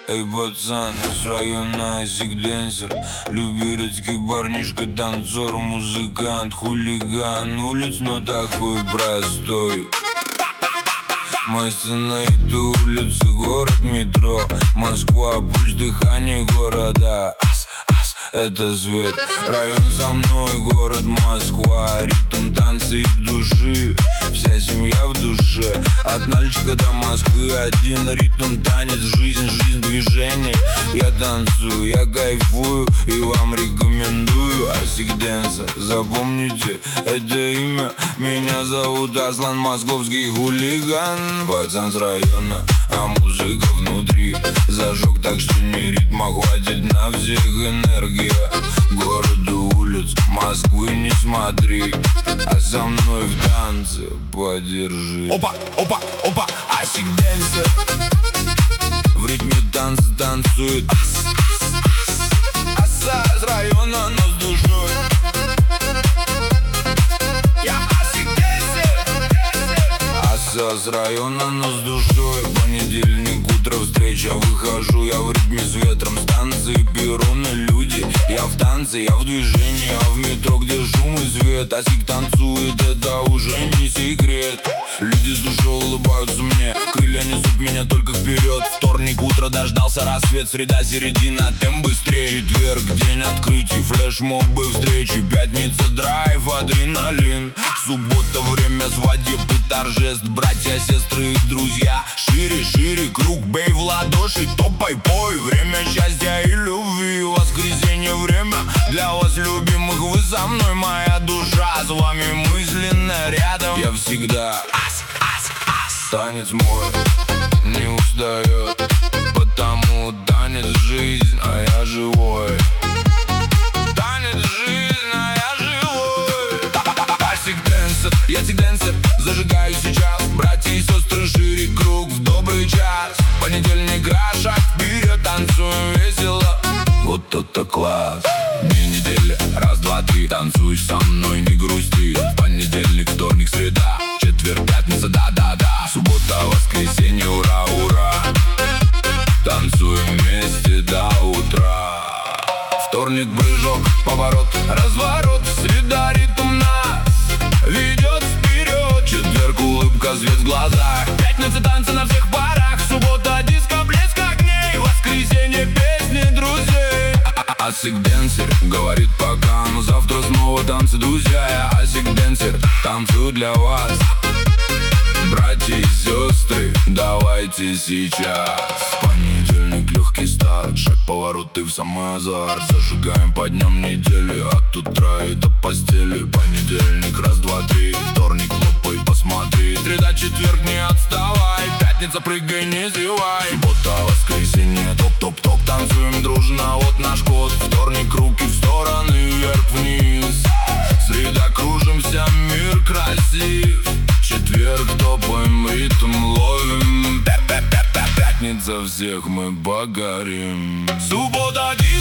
Эй, пацан, с района Азик-денсер, люберецкий парнишка, танцор, музыкант, хулиган улиц, но такой простой. Мой сцена — это улица, город, метро, Москва, пульс дыхания города. Это свет, район со мной, город Москва, ритм, танцы из души, вся семья в душе. От Нальчика до Москвы один ритм, танец, жизнь, жизнь, движение. Я танцую, я кайфую и вам рекомендую Азик-денсер. Запомните это имя, меня зовут Аслан, московский хулиган. Пацан с района, а музыка внутри. Зажег так, что не ритма хватит на всех энергия. Городу, улиц, Москвы не смотри, а со мной в танце подержи. Опа, опа, опа, Азик-денсер. В ритме танца танцует Аса с района, но с душой. Я Азик-денсер. Аса с района, но с душой. Понедельник, утро, встреча, выхожу я в ритме с ветром. Станции, перроны, люди. Я в танце, я в движении, а в метро, где шум и свет. Азик танцует, это уже не секрет. Люди с душой улыбаются мне, крылья несут меня только вперед. Вторник, утро, дождался рассвет, среда, середина, темп быстрее. Четверг, день открытий, флешмобы, встречи. Пятница, драйв, адреналин. Суббота, время свадеб и торжеств. Братья, сестры и друзья. Шире, шире круг, бей в ладоши, топай, пой. Время счастья и любви. Воскресенье, время для вас, любимых. Вы со мной, моя душа, с вами мысленно рядом. Я всегда танец мой не устает, потому танец жизнь, а я живой. Танец жизнь, а я живой. Азик-денсер, я Азик-денсер, зажигаю сейчас. Братья и сестры, шире круг в добрый час. Понедельник, шаг вперед, танцуем весело. Вот это класс. День недели, раз, два, три. Танцуй со мной, не грусти. Понедельник, вторник, среда, четверг, пятница, да-да-да. Суббота, воскресенье, ура, ура. Танцуем вместе до утра. Вторник, прыжок, поворот, разворот. Среда, ритм нас ведет вперед. Четверг, улыбка, свет в глазах. Пятница, танцы на всех парах. Суббота, диско, блеск огней. Воскресенье, песни друзей. Азик-денсер говорит пока, но завтра снова танцы, друзья. Я Азик-денсер, танцую для вас. Братья и сестры, давайте сейчас. Понедельник, легкий старт, шаг, поворот и в самый азарт. Зажигаем по дням недели, от утра и до постели. Понедельник, раз, два, три. Вторник, лопай, посмотри. Среда, четверг, не отставай. Пятница, прыгай, не зевай. Суббота, воскресенье, топ-топ-топ. Танцуем дружно, вот наш код. Вторник, руки в стороны, вверх-вниз. Среда, кружимся, мир красив. Четверг, топаем, ритм ловим. Пятница, всех мы погорим. Суббота,